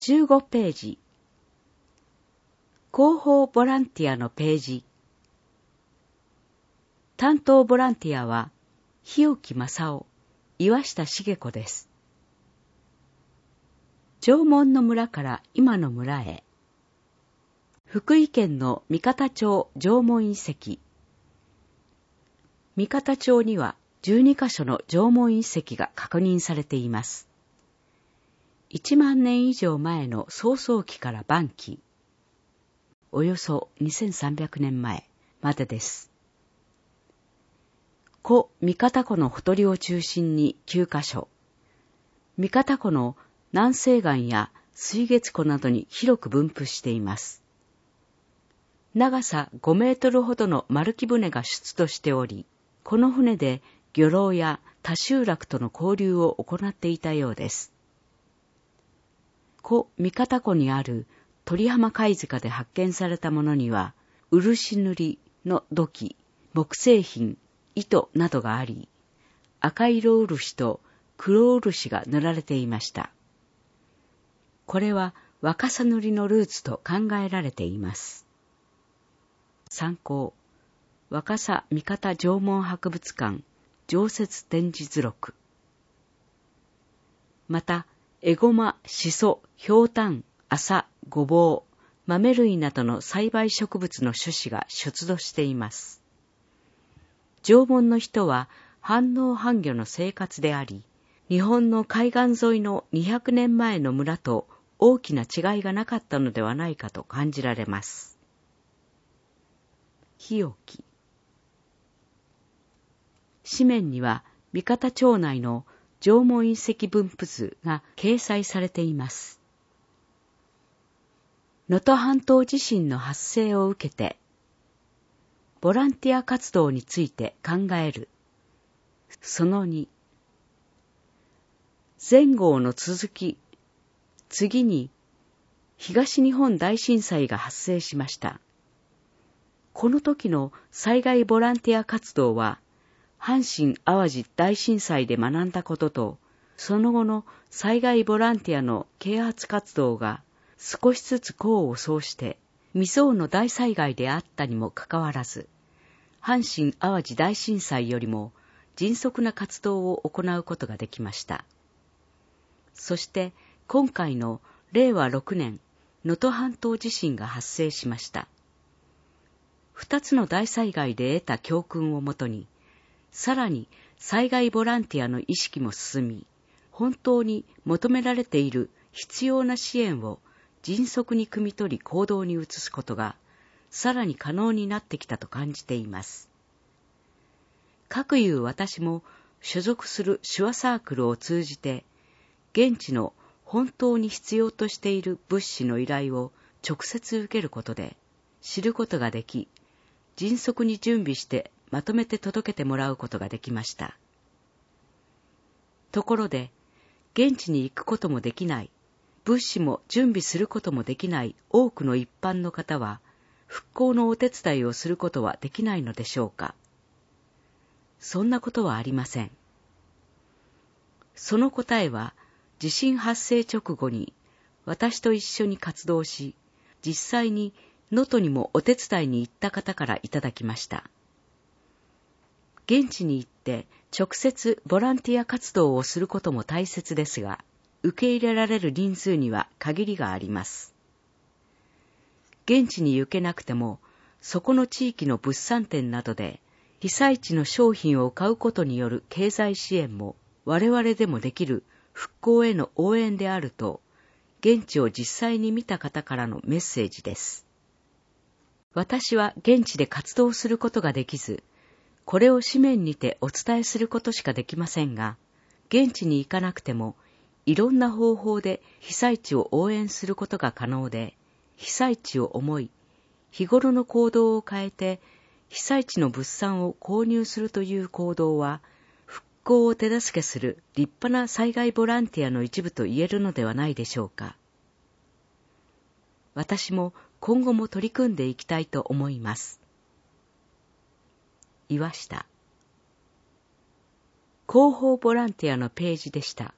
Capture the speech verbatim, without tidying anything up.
じゅうごページ。広報ボランティアのページ。担当ボランティアは、日置正夫、岩下茂子です。縄文の村から今の村へ。福井県の三方町縄文遺跡。三方町にはじゅうにかしょの縄文遺跡が確認されています。いちまんねん以上前の草創期から晩期、およそにせんさんびゃくねんまえまでです。古三方湖のほとりを中心にきゅうかしょ、三方湖の南西岸や水月湖などに広く分布しています。長さごメートルほどの丸木舟が出土しており、この船で漁労や他集落との交流を行っていたようです。古三方湖にある鳥浜貝塚で発見されたものには、漆塗りの土器、木製品、糸などがあり、赤色漆と黒漆が塗られていました。これは若狭塗りのルーツと考えられています。参考、若狭三方縄文博物館常設展示図録。また、エゴマ、シソ、ヒョウタン、麻、ゴボウ、豆類などの栽培植物の種子が出土しています。縄文の人は半農半漁の生活であり、日本の海岸沿いのにひゃくねんまえの村と大きな違いがなかったのではないかと感じられます。日置。紙面には三方町内の縄文遺跡分布図が掲載されています。能登半島地震の発生を受けて、ボランティア活動について考える。そのに。前号の続き。次に、東日本大震災が発生しました。この時の災害ボランティア活動は、阪神・淡路大震災で学んだことと、その後の災害ボランティアの啓発活動が少しずつ功を奏して、未曾有の大災害であったにもかかわらず、阪神・淡路大震災よりも迅速な活動を行うことができました。そして今回のれいわろくねん、能登半島地震が発生しました。二つの大災害で得た教訓をもとに、さらに災害ボランティアの意識も進み、本当に求められている必要な支援を迅速に汲み取り行動に移すことが、さらに可能になってきたと感じています。かくいう私も所属する手話サークルを通じて、現地の本当に必要としている物資の依頼を直接受けることで、知ることができ、迅速に準備してまとめて届けてもらうことができました。ところで、現地に行くこともできない、物資も準備することもできない多くの一般の方は、復興のお手伝いをすることはできないのでしょうか。そんなことはありません。その答えは、地震発生直後に私と一緒に活動し、実際に能登にもお手伝いに行った方からいただきました。現地に行って直接ボランティア活動をすることも大切ですが、受け入れられる人数には限りがあります。現地に行けなくても、そこの地域の物産展などで被災地の商品を買うことによる経済支援も我々でもできる復興への応援であると、現地を実際に見た方からのメッセージです。私は現地で活動することができず、これを紙面にてお伝えすることしかできませんが、現地に行かなくても、いろんな方法で被災地を応援することが可能で、被災地を思い、日頃の行動を変えて、被災地の物産を購入するという行動は、復興を手助けする立派な災害ボランティアの一部と言えるのではないでしょうか。私も今後も取り組んでいきたいと思います。岩下。広報ボランティアのページでした。